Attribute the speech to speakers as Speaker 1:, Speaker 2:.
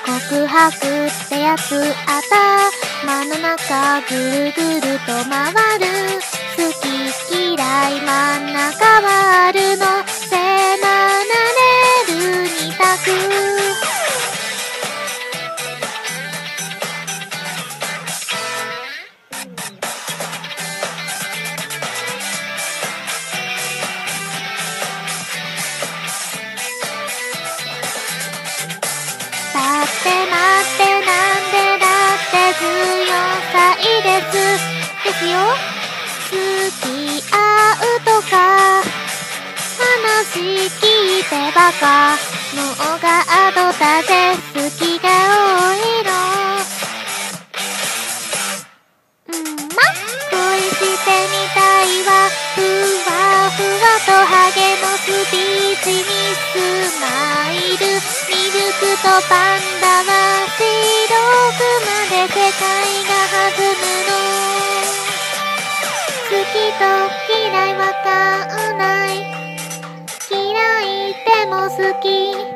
Speaker 1: 告白ってやつ頭の中ぐるぐると回る好き嫌い真ん中はあるの迫られる二択だって待ってなんでだって14歳ですよ付き合うとか話聞いてばかもうガードだぜ好きが多いの恋してみたいわふわふわとハゲのスピーチにスマイルミルクとパンダは白くまで世界が弾むの好きと嫌いわかんない嫌いでも好き